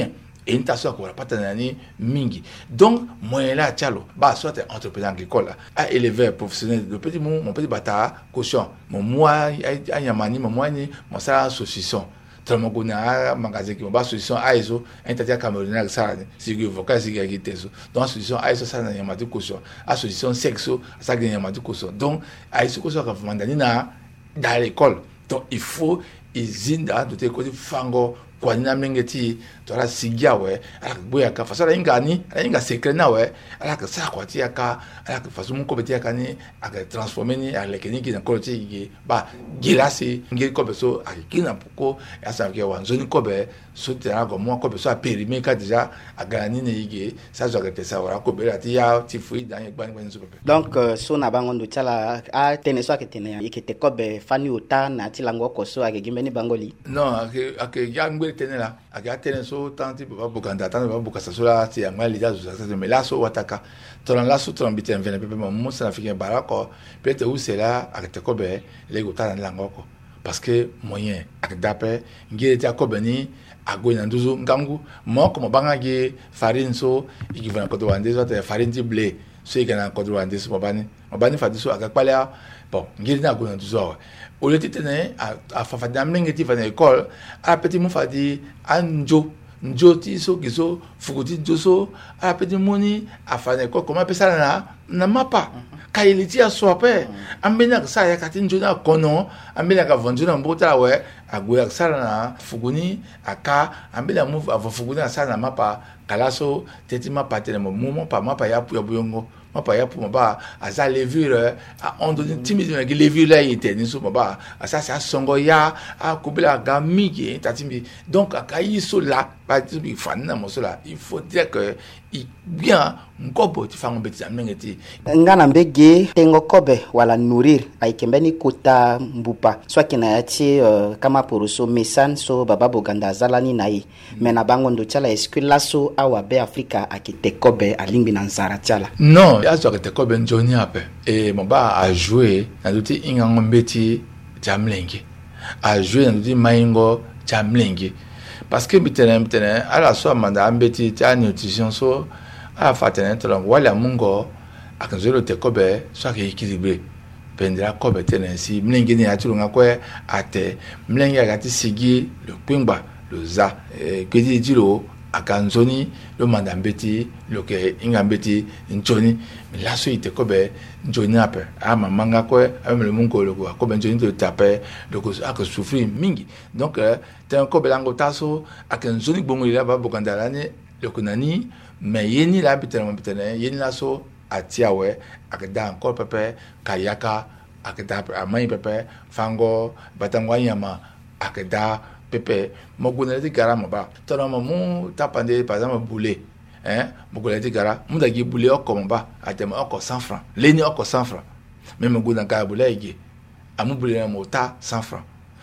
et une tasse quoi pas tanani mingi. Donc moyen là tialo ba soit entrepreneur agricole à éleveur professionnel le petit mon petit bata caution mon moi ayamani mon moi ni mon ça saucisson tellement qu'on a magasin qui va saucisson aiso intatia camerounais ça c'est que vocal c'est qui teso donc saucisson aiso ça na yamati caution à saucisson sexo ça gagne yamati caution donc aiso caution ka mandani na dans l'école. Donc il faut izinda de te côté fango kwa nina mengeti to la sigia we ala boya ka fasala ingani ala inga secret na we ala ka sa kwa tia ka ala ka fasu mun ko betia ka ni aka transformer ni ala ke ni ki na ko ti ba gilasi ngi ko beso akina poko ya sa ke wan zoni ko be so te na ko mo ko beso a périmé ka déjà aga ni ne yige sa zo ka sa wala ko be la ti ya ti fui dan ye gban gban so be. Donc so na bango ndo tala a tene so aketene yekete ko be fani uta na ti lango ko so ake gimbeni bangoli. Non ake ya ngwe tene la ake atene so tanti baba bukanda tanti baba bukasa so la ti angwa lida so ça mais là so wataka tolan la so tolan biten vene pepe mo ça africain barako peut-être où c'est là ake te ko be le go ta na lango ko parce que moyen ake dape ngire ti akobeni agwe na nduzu ngangu mo ko mo banga ge farine so ikivana ko to wande so te farine ti blé so ikana ko to wande so mabani fadi so ake pala bon ngire na agwe na nduzu au lieu de tenir à faire des amènes à l'école, à petit mot fadi anjo ti so giso fukuti joso à petit moni à faire l'école comment appeler ça là na mapa kailiti a sope ambena sa ya katin jona kono ambena ka vonjona mbota we agwe ça na fuguni aka ambena move avo fuguni sa na mapa kalaso teti mapa tele mo pa mapa ya buyongo mapa ya pour ba aza levure a on donne timide na levure là était ni so ba ça c'est songo ya a kubela gami qui tatimbi donc akayi so là ba tibi fanna mo so là il faut dire que il bien ngobo ti fango beti amengeti ngana mbege tengo kobe wala nourrir aikembeni kota mbupa soit kina yati kama poroso mesan so baba boganda zalani nai mena bango ndo chala est-ce que lasso awa be Africa akite kobe alingbi na nzara chala non ya so akite kobe njoni ape et mon ba a jouer na duti ingango mbeti jamlengi a jouer na duti maingo jamlengi parce que bitene ala so amanda ambeti ta nutrition so a fatene tron wala mungo akanzelo te kobe so ke équilibré pendra kobe tenensi mlengi ni atulunga kwe ate mlengi agati sigi le kwingba le za kwedi dilo akanzoni le mandambeti le ke ingambeti njoni la so ite kobe njoni ape ama manga kwe ame le mungo le ko kobe njoni te tape le ko aka souffrir mingi donc ten kobe lango taso akanzoni bongo ila ba bokandalani le konani mais yeni la bitene yeni la so atiawe akada encore pepe kayaka akada amai pepe fango batangwa yama akada pepe moguna ti gara maba tono mu tapande par exemple boulet moguna ti gara mu da gi boulet oko maba atema oko 100 francs leni oko 100 francs même moguna ka boulet igi amu boulet mo ta 100 francs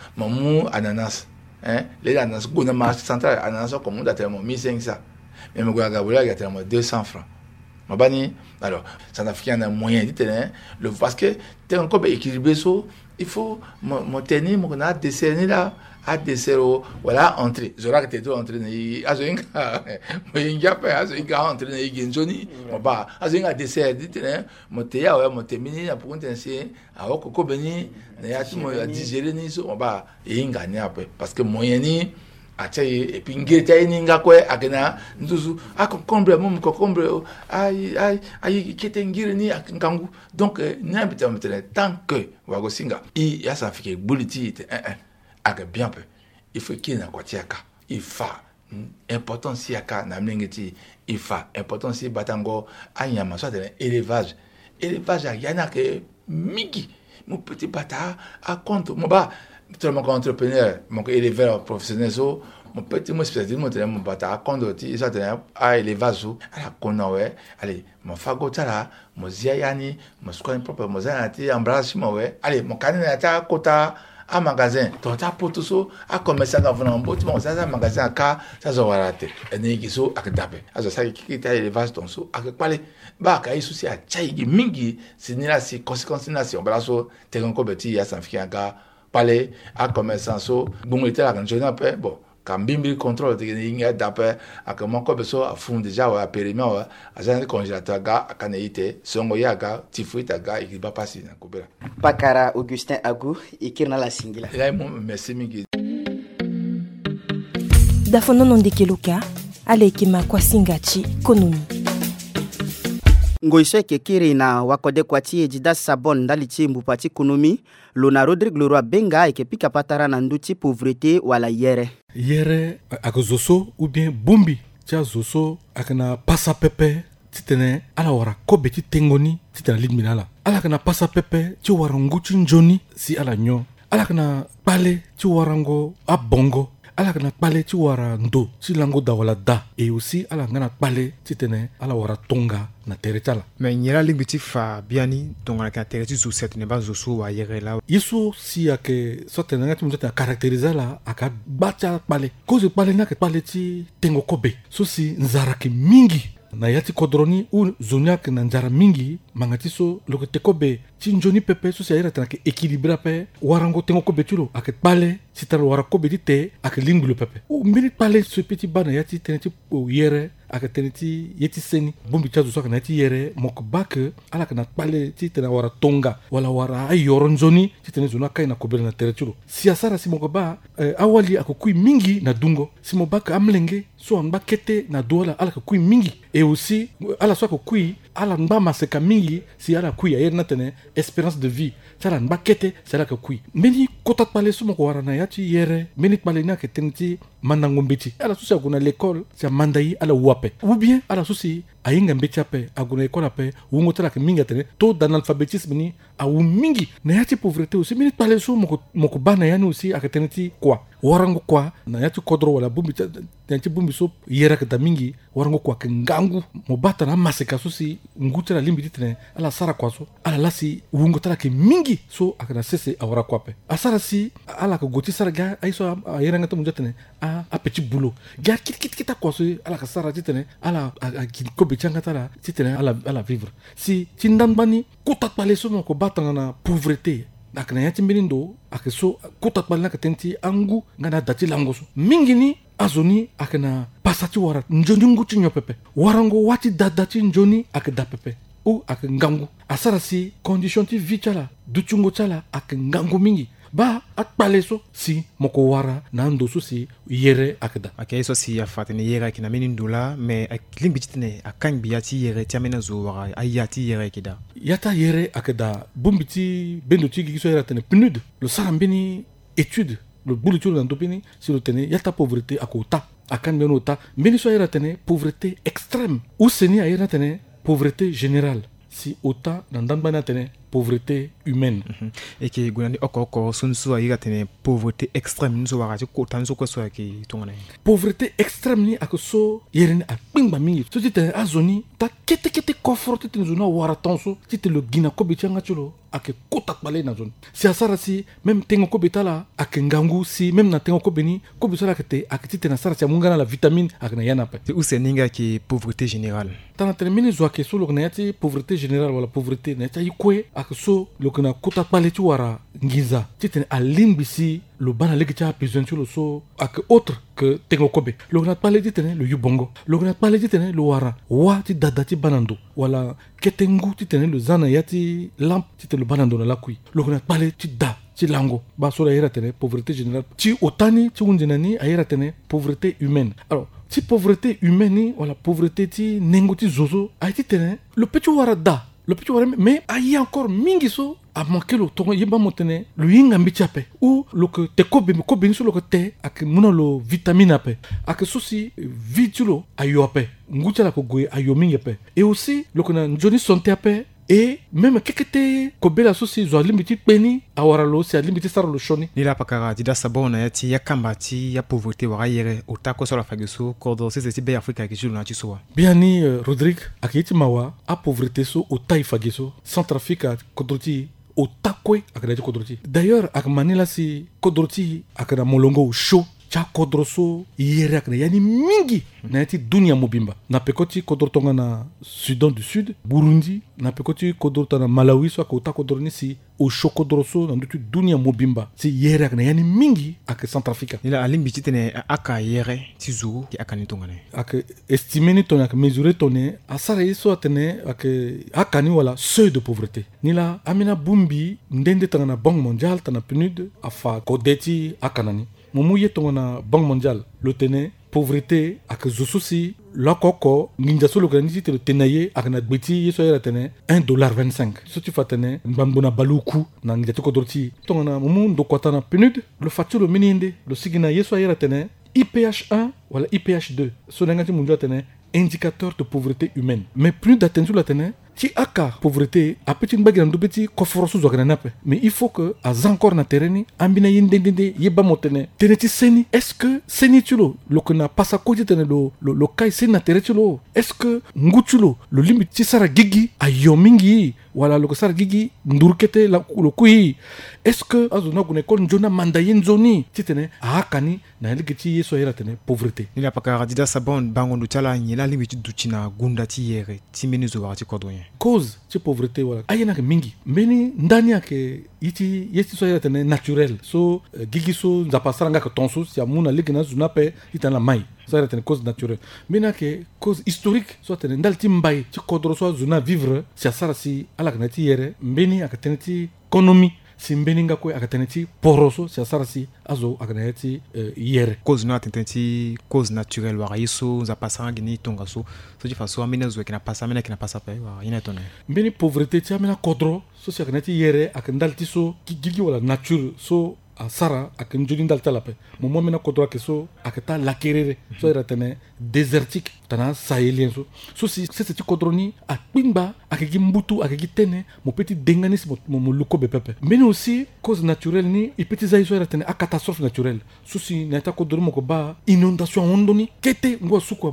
mu ananas les ananas gona marché central ananas oko mu da temo 1500 même moguna ka boulet igi atema 200 francs mabani alors ça n'a rien de moyen dit le parce que t'es encore équilibré so il faut mon tenir mon a décerner là à dessert voilà entrée j'aurais que t'es entré à zoinga moyenga pas à zoinga entré na igenjoni ba à zoinga dessert dit mon teya ouais mon terminer na pour intenser à oko beni na ya tu mo digérer ni so ba inga ni après parce que moyen ni achaye et puis ngeta ininga kwe akena nzuzu akokombre mum kokombre ai ketengire ni akangu donc n'habite mettre tant que wago singa il ya ça fait buliti aka bien peu il faut qu'il na kwatiaka il fa importance yaka na mlengeti il fa importance batango anyama soit de élevage yana que miki mon petit bata à compte mon ba tellement qu'entrepreneur mon éleveur professionnel so mon petit moi spécialiste mon bata à compte ti ça à élevage so ala konawe allez mon fago tala mon ziayani mon squan propre mon zanati embrasse moi ouais allez mon canina ta kota à magasin donc ta poto so a commerçant avant bon tu ça magasin ka ça zo warate ene ki so akdabe azo ça ki ta élevage donc so akpale ba ka isusi a chaigi mingi sinila si conséquence na si on bala so te kon ko beti ya sanfiki anga pale a commerçant so bon était la canjona pe bon quand bimbi contrôle inga d'après à comment comme ça à fond déjà à périmètre à un congélateur ga à canaïté songo yaga tifuita ga il va passer na kubera Pakara Augustin Agou ikirna la singila là merci mingi dafono nondekeluka alekima kwa singachi konumi ngoiso kekiri na wakode kwati ejida sabon ndali chimbu pati kunumi lona Rodrigue Leroy benga ekepika patara na nduti pauvreté wala yere akozoso ou bien bumbi tia zoso akana pasa pepe titene ala wara kobe ti tengoni titena lidminala ala kana pasa pepe ti warangu ti njoni si ala nyo ala kana pale ti warango abongo ala kana pale ti wara ndo ti lango da wala da et aussi ala ngana pale titene ala wara tonga na tere tala mais nyera limbiti fa biani tonga ka tere ti zo set ne ba zo so wa yere la iso si ake sotena ngati mutata caractériser la aka bacha pale kozo pale na ke pale ti tengo kobe so si nzara ke mingi na yati kodroni u zoniak na njara mingi mangati so loko te kobe ti njoni pepe so si ayira tana ke équilibre pe warango tengo kobe tulo ake pale si tara wara kobe ti te ake lingulo pepe u mbili pale so peti bana yati tene ti yere ake tene ti yeti seni bombi chazo so kana ti yere moko bake ala kana pale ti tene wara tonga wala wara ayoro njoni ti tene zona kai na kobe na tere tulo si asara si moko ba awali akokui mingi na dungo si mo bake amlenge so anba kete na dola ala akokui mingi et aussi ala so akokui ala nba maseka mingi si ala kui ayer na tene espérance de vie sala nba kete sala ka kui meni kotat pale so moko wara na yati yere meni pale na ke tenti mandango mbiti ala so si aguna l'école si mandayi ala wape ou bien ala so si ayinga mbeti ape aguna école ape wungo tala ke mingi tene to d'analphabétisme ni a wu mingi na yati pauvreté aussi meni pale so moko bana yani aussi akatenti quoi warango kwa na yati kodro wala bumbi tanti bumbi so yera ka mingi warango kwa ke ngangu mo bata na maseka so si nguta la limbi tene ala sara kwa so ala lasi wungo tala ke mingi so akana sese awara kwa pe asara si ala ka goti sara ga aiso yera ngata munja tene a petit boulot ga kit kwa so ala ka sara tene ala ko be changa tala tene ala vivre si tindambani kutat pale so ko bata na pauvreté akana yati mbinindo akeso kutat pale na katenti angu ngana dati langoso mingi ni azoni akana pasati wara njoni nguti nyopepe warango wati dadati njoni akeda pepe ou akengangu asara si condition ti vie chala duchungo chala akengangu mingi ba atpale so si moko wara na ndo so si yere akeda akay so si afatene yere kina mini ndula mais limbitine akang biati yere tiamena zo wara ayati yere kida yata yere akeda bumbiti bendo ti giso yere tene pnud le sarambini étude le boulot dans l'opinion si le tenait yata pauvreté à côté à quand bien autant mais il soit tenait pauvreté extrême ou c'est ni à tenait pauvreté générale si autant dans d'anbana tenait pauvreté humaine et que gunani oko sunsu ayira tene pauvreté extrême nzo wakati ko tanzo ko so ki tongana pauvreté extrême ni akoso yerene a pingba mingi so tite azoni ta kete conforté tene zona wara tonso tite le gina ko bichanga chulo ake kotak balé na zone si asara si même tengo ko betala ake ngangu si même na tengo ko beni ko bisala kete ake tite na sara si mungana la vitamine ake na yana pe ou c'est ninga ki pauvreté générale tana termine zo ake so lo na yati pauvreté générale wala pauvreté na yati kwe so lo kana kuta pale tu wara ngiza titene alimbisi lo bana legi cha besoin tu lo so ak autre que tengo kobe lo kana pale titene lo yubongo lo kana pale titene lo wara wati dadati banando wala ketengu titene lo zana yati lamp titene lo banando na lakui lo kana pale ti da ti lango ba so la yera tene pauvreté générale ti otani ti wundinani ayera tene pauvreté humaine alors ti pauvreté humaine wala pauvreté ti nengo ti zozo ay titene lo petit wara da le petit warem mais ayi encore mingi so a manqué le tongo yeba motene le yinga mbichape ou le que te kobe so le que te ak muno lo vitamine ape ak sosi vitulo ayope ngucha la ko goye ayomingi ape et aussi le que na njoni santé ape et même kekete kobela sosi zo limiti peni awara lo si limiti sar lo shoni ni la pakara dida sabona yati ya kambati ya pauvreté wara yere otako so la fageso kordo c'est be afrika ki julu na tisoa biani Rodrigue akiti mawa a pauvreté so otai fageso centrafrique kodroti otakwe akadaji kodroti d'ailleurs ak manila si kodroti akada molongo show cha kodroso yere akna yani mingi na yati dunia mobimba na pekoti kodrotonga na Sudan du Sud Burundi na pekoti kodrota na Malawi so akota kodroni si o chokodroso na ndutu dunia mobimba si yere na yani mingi ak Centrafrica ila alimbi titene aka yere tizu ki aka ni tongane ak estimer ni ton ak mesurer ton asara iso atene ak akani wala seuil de pauvreté nila amina bumbi ndende tangana banque mondiale tana PNUD afa kodeti akanani momu yetongana banque mondiale le tene pauvreté ak zosusi la koko ninja solo kan niti le tenaye ak na gbeti yeso era tene $1.25 so tu fatene mbambona baluku na ninja to dorti tongana momu ndo kotana PNUD le facture mininde le sigina yeso era tene IPH1 wala IPH2 so ngati munjo tene indicateur de pauvreté humaine mais plus d'attention la tene ti aka pauvreté a petit mbagi na petit koforosu zo kana nape mais il faut que az encore na terreni ambina yindende yeba motene teneti seni est-ce que seni tulo lo kana pasa ko tene lo kai seni na terretulo est-ce que ngutulo lo limite ti sara gigi a yomingi wala lo sara gigi ndurkete la lo kui est-ce que azuna gune kon njona mandayen zoni ti tene a kani na ligiti yeso yera tene pauvreté ila paka radida sabon bango ndutala nyela limite duchina gunda ti yere ti menizo wa ti kodonye cause ci pauvreté wala ayena ke mingi mbeni ndani yake yeti so yera naturel so gigi so zapasaranga ke tonso si amuna ligina zuna pe itana mai ça est une cause naturelle mais que cause historique soit une dalti mbay ci kodro so zuna vivre si asara si ala kanati yere mbeni akateneti économie si mbeni ngako akateneti poroso si asara si azo akanati yere cause na tententi cause naturelle wa yiso za pasanga gini tonga so di façon amena zo kina pasa amena kina pasa pe wa ina tone mbeni pauvreté ti amena kodro so si akanati yere akandalti so gigi wala nature so asara akanjuni dalta lape momo mena kodro ke so akata lakerere so era tene désertique tana sahélien so si c'est kodroni a pimba akegi mbutu akegi tene mo petit denganis mo luko be pepe mais aussi cause naturelle ni et petit zaiso era tene a catastrophe naturelle so si nata kodro mo ko ba inondation ondoni kete ngwa suko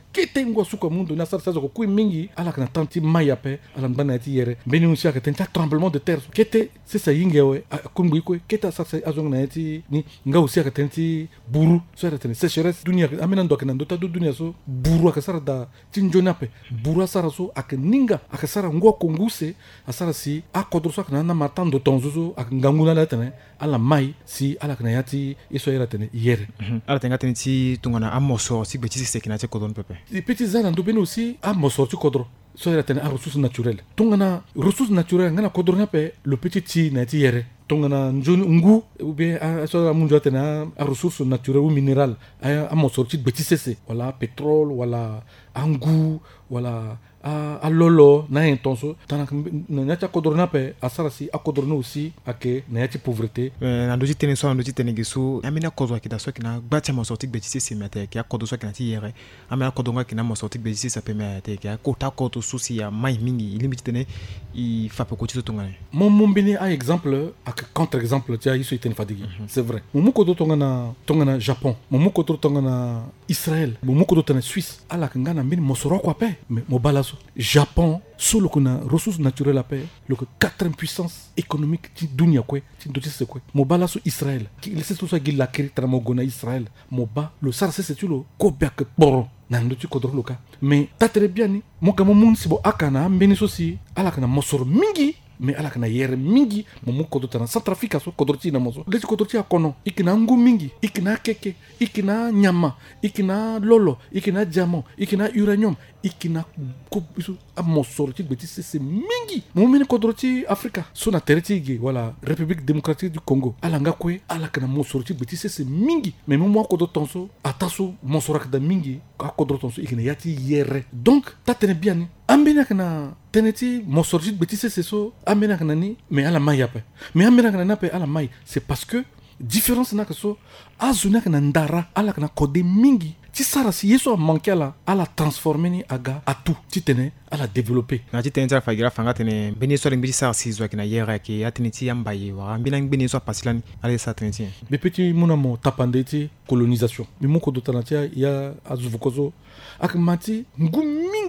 mundo na sarsa ko ku mingi ala kana tanti mayape ala mbana ti yere mais aussi akata tremblement de terre kete c'est ça yingewe kumbu ko kete sarsa azong na ti ni nga aussi akata ti buru so era tene sécheresse dunia amena ndo kana ndo ta dunia so buru akasara da tinjonape buru asara so akaninga akasara ngwa konguse asara si akodro so akana na matando tonzo akanganguna la tene ala mai si ala kana yati iso era tene yere ala tenga tene ti tungana amoso si betisi sekina te kodon pepe les petits zana ndo beno aussi amoso ti kodro so era tene a ressources naturelles tungana ressources naturelles ngana kodro na pe le petit ti na ti yere tongana njoni ngu ou bien so munjo tena a ressources naturelles ou minérales a mo sorti betisese wala pétrole wala angu wala a lolo na intenso tana na cha kodorna pe asara si akodorna aussi ake na ya pauvreté na doji tene so doji tene gisu amina kozo ki da so ki na gbatia mo sorti betisese mete ki akodo so ki na ti yere amina kodonga ki na mo sorti betisese pe mete ki akota koto susi ya mai mingi limite tene i fa pe koti to tongane mon bene a exemple ak contre exemple tia iso itene fadigi c'est vrai mon kodo tongana Japon mon kodo tongana Israël mon kodo tongana Suisse ala kangana mbini mo soro kwa pe mo balaso Japon solo kuna ressources naturelles à paix le quatrième puissance économique ti dunia kwe ti doti se kwe mo balaso Israël ki laisse tout ça gila kiri tramogona Israël mo ba le sarse c'est tu lo ko bek poro nando ti kodro loka mais ta très bien ni mo kamo mun sibo akana mbeni sosi ala kana mosoro mingi mais ala kana yere mingi momu kodo tana Centrafrica so kodorti na mozo leti kodorti akono ikina ngu mingi ikina keke ikina nyama ikina lolo ikina diamant ikina uranium ikina kobisu amosorti beti c'est mingi momu kodorti Africa so na tereti gi wala République démocratique du Congo ala ngakwe ala kana mosorti beti c'est mingi mais momu kodo tonso ataso mosorak da mingi akodro tonso ikina yati yere donc ta tene bien ni ambena kana teneti mosorti beti c'est so amena kana ni mais ala mai yape mais amena kana nape ala mai c'est parce que différence na kaso azuna kana ndara ala kana kode mingi ti sara si yeso manqué ala transformer ni aga atu ti tene ala développer na ti tene fa gira fanga tene beni so limbi sara si zo kina yera ke atini ti ambaye wa mbina beni so pasilani ala sa tene ti be petit mona mo tapande ti colonisation mi mo ko do tanatia ya azuvukozo akmati ngu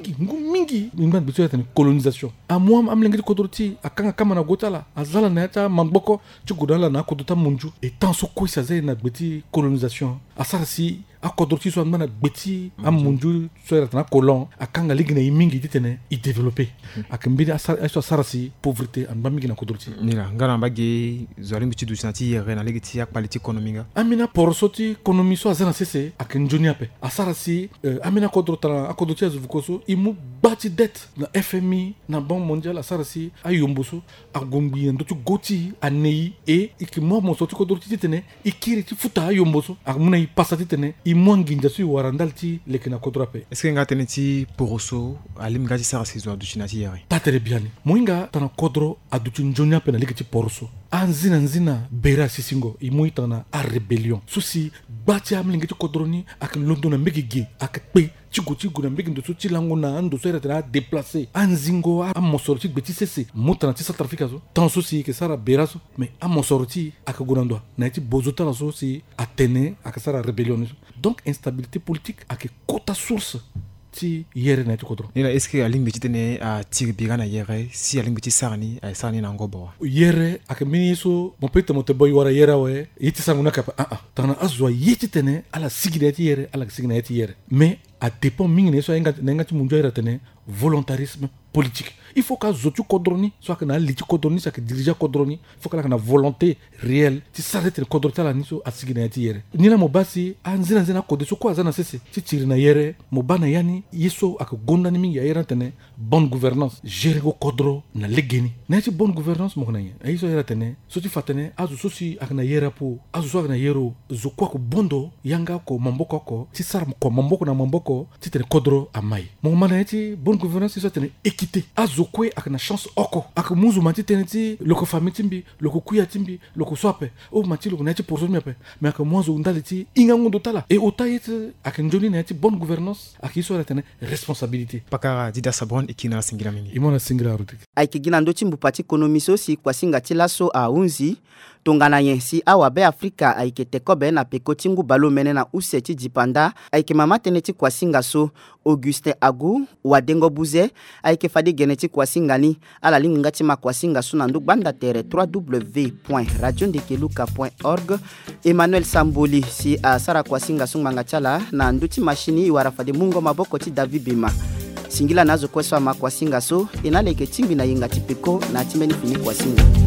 mingi imba bitu tene colonisation amwa amlengi ko dorti akanga kama na gotala azala na ta mamboko ti godala na ko do ta munju et tant so ko sa na beti colonisation asara si akodorti so mana beti amunju so era na kolon akanga ligina imingi titene i développer akambidi aso sarasi pauvreté an bamigi na kodorti nila ngana mbage zali mbichi du santi yere na legiti ya quality economiga amina porosoti economy so azana sese akenjoni ape asarasi amina kodrota akodorti azuvukoso imu bati dette na FMI na Banque mondiale asarasi ayomboso agombi ndotu goti anei e ikimo mo soti kodorti titene ikiri ti futa ayomboso amuna i pasati tene i mwanginja su warandalti lekina kodrape est-ce que ngatene ti poroso alim gati sarasi zo aduchinati yere tatere biani moinga tana kodro aduchinjonia pe na lekiti poroso anzina bera sisingo imuitana a rebellion susi bati amlingiti kodroni ak londona mbegige ak pe chigo na mbegi ndoso chilango na ando so era déplacer anzingo a mosorti beti sese mutana ti South Africa so tan susi ke sara bera so mais a mosorti ak gonando na ti bozota so si atene ak sara rebellion donc instabilité politique ak kota source ti yere na ti kodro nila est-ce que alim beti tene a tirbiga na yere si alim beti sarani ay sarani na ngobo yere ak miniso mo pete mo te boy wara yera we yiti sanguna kapa tana azwa yiti tene ala sigireti yere ala sigireti yere mais a dépend mingi so nga ti munjo tene volontarisme politique. Il faut que zotu kodroni soit que na liti kodroni soit que dirigeant kodroni, il faut que la volonté réelle ti s'arrête le kodrota la niso asigina ti yere. Nina mobasi anzina kodeso ko azana sese ti tirina yere mobana yani yeso ak gonda ni mingi yere tene bonne gouvernance gérer go kodro na legeni. Na ti bonne gouvernance mo nanye. Ay so yere tene so ti fatene azu sosi ak na yere po azu so ak na yero zo kwa ko bondo yanga ko mamboko ko ti sar ko mamboko na mamboko ti tene kodro amai. Mo mana ti bonne gouvernance so tene équité azu kwe ak na chance oko ak muzu mati tene ti loko famille timbi loko kuya timbi loko swape o mati loko na ti porso mi ape mais ak muzu ndali ti inga ngondo tala et otayet ak njoni na ti bonne gouvernance ak iso la tene responsabilité pakara dida sabon ikina singira mingi imona singira rutik ay ki gina ndo timbu pati konomiso si kwa singa ti laso a unzi tongana yensi awa be Afrika ay ke tekobe na pekotingu balo mene na useti dipanda ay ke mama teneti kwa singa so Augustin Agu wadengo buze ay ke fadi geneti kwa singani ala linga tima kwa singa so na ndubanda tere www.radiondekeluka.org Emmanuel Samboli si asara kwa singa so mangachala na nduti machini wara fadi mungo maboko ti David Bima singila nazo kweswa makwa singa so enaleke timbi na yinga tipeko na timeni fini kwa singa